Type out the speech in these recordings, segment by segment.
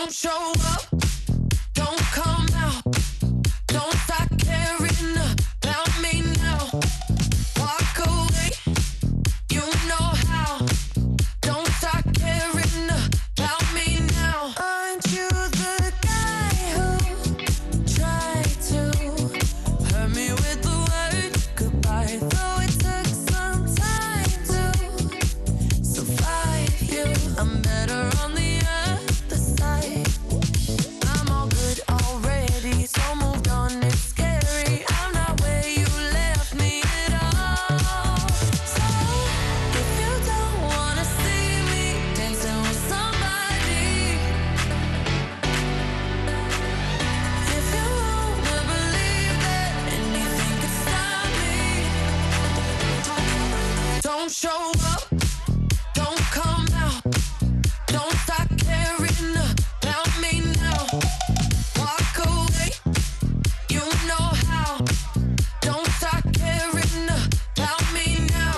Don't show up, don't come out, don't start caring about me now. Walk away, you know how. Don't start caring about me now. Aren't you the guy who tried to hurt me with the word goodbye? Though it took some time to survive you, I'm better on the other side. I'm all good already, so moved on, it's scary. I'm not where you left me at all. So if you don't wanna see me dancing with somebody, if you wanna believe that anything could stop me, don't show up, don't come out, don't start caring about me now. Walk away, you know how. Don't start caring about me now.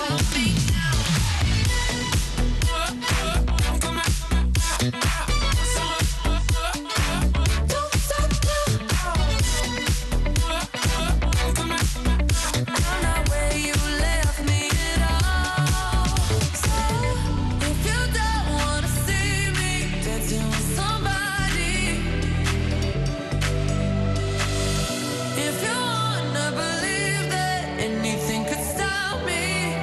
Don't stop now. I'm not where you left me at all. So if you don't wanna see me dancing with somebody, if you wanna believe that anything could stop me,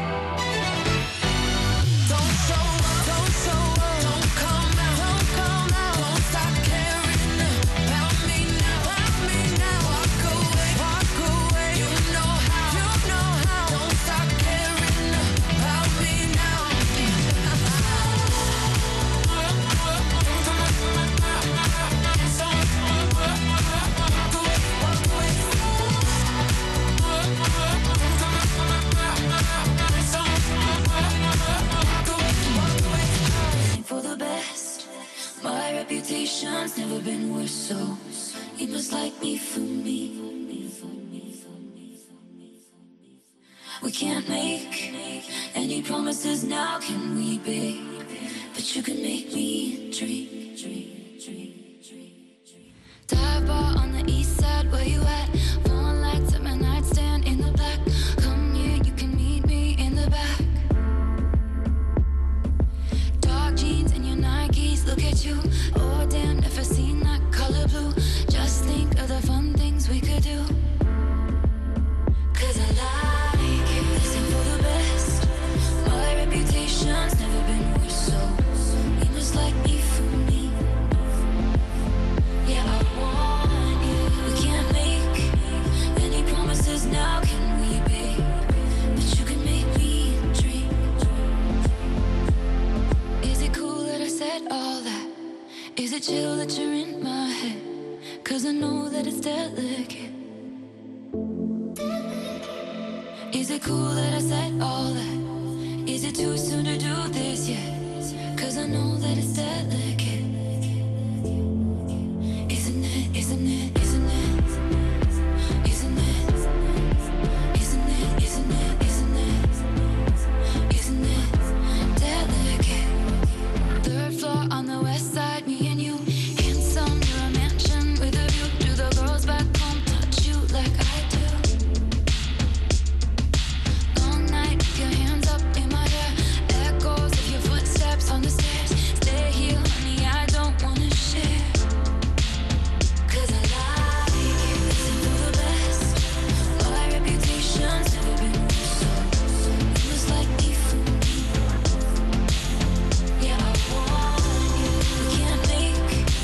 don't show up, don't come out, don't stop caring about me now, walk away, you know how, don't stop caring about me now. For the best, my reputation's never been worse, so you must like me for me. We can't make any promises now, can we, babe? But you can make me dream. Dive bar on the east side, where you at? One lights at my nightstand in the black. Come here, you can meet me in the back. Dark jeans and your Nikes, look at you. Oh damn, never seen that color blue. Just think of the fun things we could do. 'Cause I like you. Listen for the best. My reputation's never been worse, so you must like me for me. Yeah, I want you. We can't make any promises now, can we, babe? But you can make me dream. Is it cool that I said all that? Is it chill that you're in my head? 'Cause I know that it's delicate. Is it cool that I said all that? Is it too soon to do this yet? 'Cause I know that it's delicate.